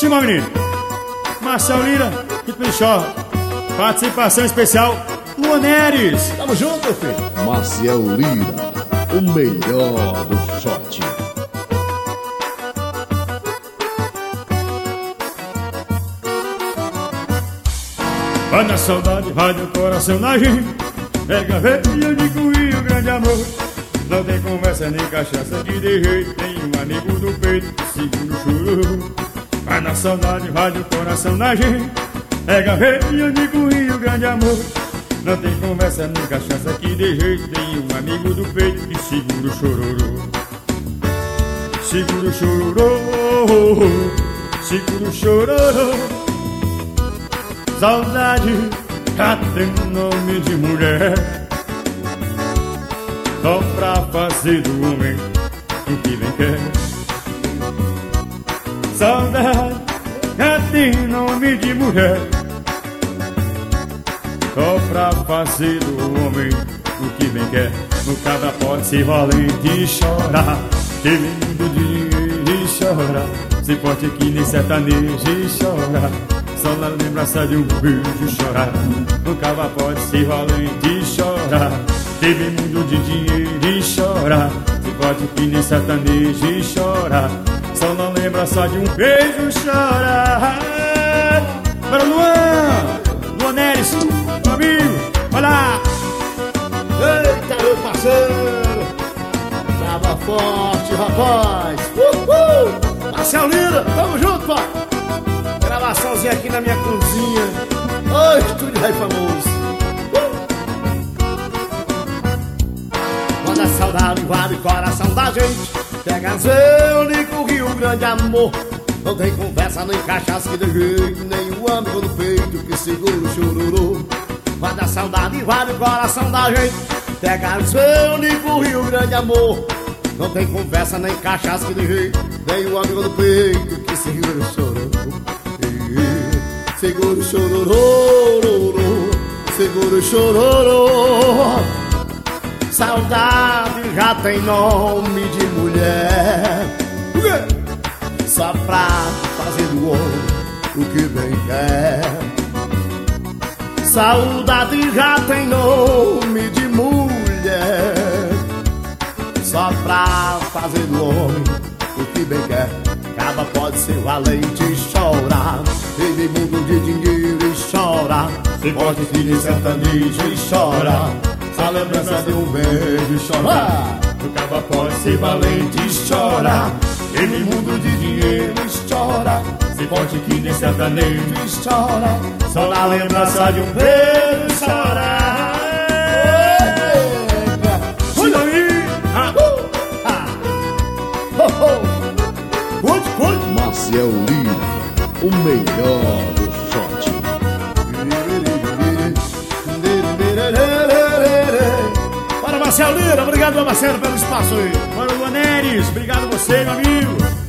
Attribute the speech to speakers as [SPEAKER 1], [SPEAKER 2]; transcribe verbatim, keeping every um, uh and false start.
[SPEAKER 1] Simão, menino. Marcel Lira, Rito Pichó. Participação especial, Luan Neres.
[SPEAKER 2] Tamo junto, meu filho.
[SPEAKER 3] Marcel Lira, o melhor do shot.
[SPEAKER 1] Vai na saudade, vai no coração na gente. Pega veio e eu digo e o grande amor. Não tem conversa nem cachaça que dê jeito. Tem um amigo do peito que segura o choro. Vai na saudade, vai no coração na gente. Pega veio e eu digo e o grande amor. Não tem conversa nem cachaça que dê jeito. Tem um amigo do peito que segura o chororô. Segura o chororô. Segura o chororô. Saudade já tem nome de mulher, só pra fazer do homem o que bem quer. Saudade já tem nome de mulher, só pra fazer do homem o que bem quer. No cada pode ser valente e chorar, ter lindo de chorar, se pode que nem sertanejo e chorar. Só na lembrança de um beijo chorar. Nunca pode ser valente e chorar. Teve muito de dinheiro e chorar. Se pode que nem sertanejo e chorar. Só na lembrança de um beijo chorar. Para o Luan, Luan Neres, meu amigo, vai lá.
[SPEAKER 2] Eita, meu parceiro. Tava forte, rapaz. Uhul. Marcel Lira, tamo junto, pai. Gravaçãozinha aqui na minha cozinha. Oi, estúdio Rei Famoso. Quando a saudade invade o coração da gente, pega eu ligo o Rio Grande amor. Não tem conversa nem cachaça que dê jeito, nem o amigo no peito que segura o chororô. Quando a saudade invade o coração da gente, pega eu ligo o Rio Grande amor. Não tem conversa nem cachaça que dê jeito, nem o amigo no peito que segura o chororô. Segura o chororô, segura o chororô. Saudade já tem nome de mulher, só pra fazer do homem o que bem quer. Saudade já tem nome de mulher, só pra fazer do homem o que bem quer. Cada pode ser valente e chorar, vive mundo de dinheiro e chora. Se pode filho sertanejo e chora, só lembrança de um beijo e chora. O caba pode ser valente e chora, vive mundo de dinheiro e chora. Se pode que nem sertanejo e chora, só na lembrança de um beijo e chora.
[SPEAKER 1] Cuida aí!
[SPEAKER 3] Marcel Lira, o melhor do shot.
[SPEAKER 2] Para Marcel Lira, obrigado, meu Marcelo, pelo espaço aí.
[SPEAKER 1] Para o Luan Neres, obrigado a você, meu amigo.